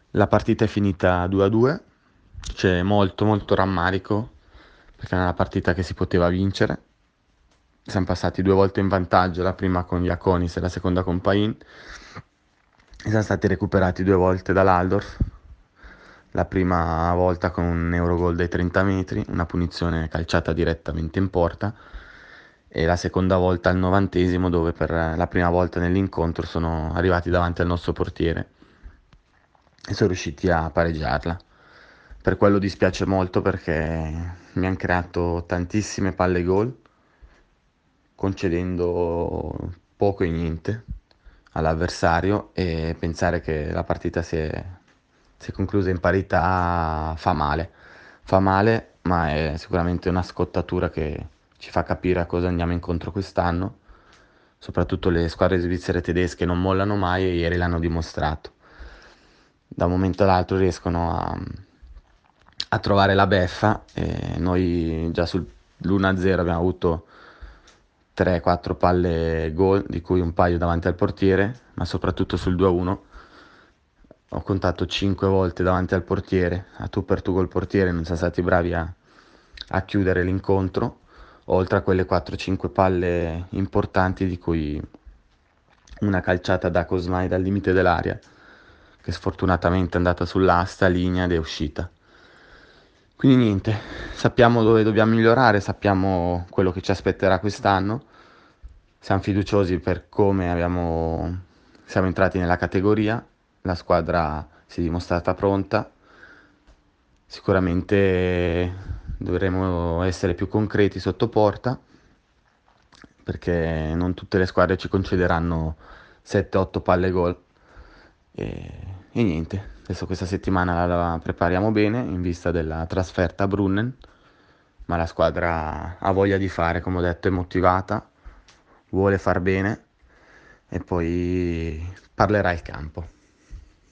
La partita è finita 2-2, c'è molto molto rammarico perché è una partita che si poteva vincere. Siamo passati due volte in vantaggio, la prima con Iaconis e la seconda con Pain, e siamo stati recuperati due volte dall'Aldorf. La prima volta con un Eurogol dai 30 metri, una punizione calciata direttamente in porta, e la seconda volta al 90esimo, dove per la prima volta nell'incontro sono arrivati davanti al nostro portiere e sono riusciti a pareggiarla. Per quello dispiace molto perché mi hanno creato tantissime palle gol, concedendo poco e niente all'avversario, e pensare che la partita si è conclusa in parità fa male. Fa male, ma è sicuramente una scottatura che ci fa capire a cosa andiamo incontro quest'anno. Soprattutto le squadre svizzere e tedesche non mollano mai e ieri l'hanno dimostrato. Da un momento all'altro riescono a trovare la beffa, e noi già sull'1-0 abbiamo avuto 3-4 palle gol, di cui un paio davanti al portiere, ma soprattutto sul 2-1 ho contato 5 volte davanti al portiere, a tu per tu col portiere, non siamo stati bravi a chiudere l'incontro, oltre a quelle 4-5 palle importanti, di cui una calciata da Cosmai dal limite dell'area, che sfortunatamente è andata sull'asta, linea ed è uscita. Quindi niente, sappiamo dove dobbiamo migliorare, sappiamo quello che ci aspetterà quest'anno, siamo fiduciosi per come siamo entrati nella categoria, la squadra si è dimostrata pronta, sicuramente dovremo essere più concreti sotto porta, perché non tutte le squadre ci concederanno 7-8 palle gol. E niente, adesso questa settimana la prepariamo bene in vista della trasferta a Brunnen, ma la squadra ha voglia di fare, come ho detto, è motivata, vuole far bene, e poi parlerà il campo.